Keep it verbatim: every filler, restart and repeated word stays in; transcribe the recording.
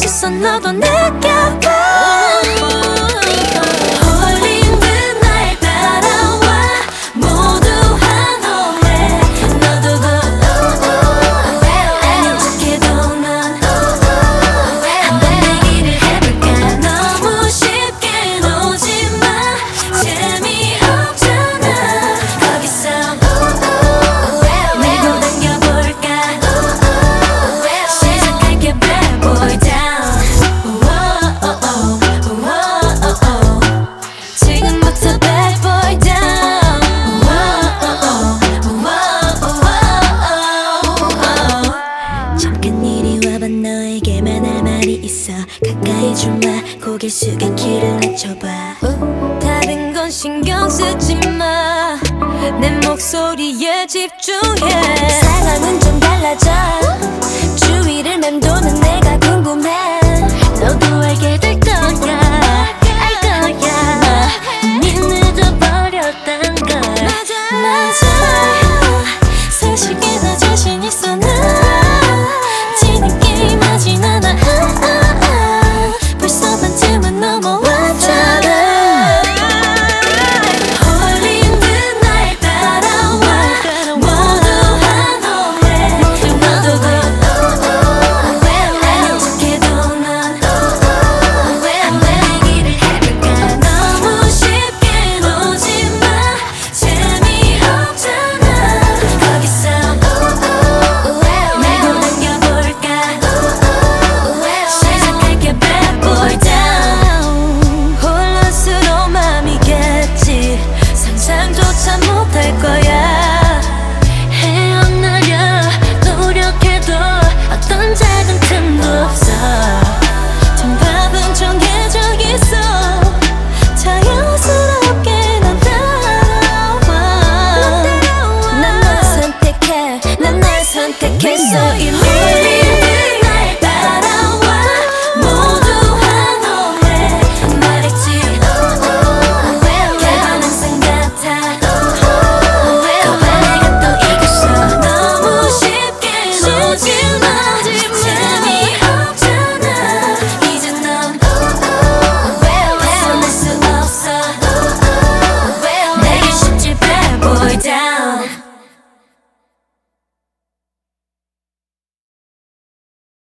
시선 너도 느껴봐. 홀린 듯 날 따라와 모두 환호해. 너도 그 아닌 척해도 넌 한번 내기를 해볼까. 너무 쉽게 놓지마. 재미없잖아. 거기서 밀고 당겨볼까. 시작할게 bad boy down. 지금부터 bad boy down. 잠깐 이리 와봐. 너에게만 할 말이 있어. 가까이 좀와. 고개 숙여 귀를 낮춰봐. 다른 건 신경 쓰지 마. 내 목소리에 집중해. 상황은 좀 달라져.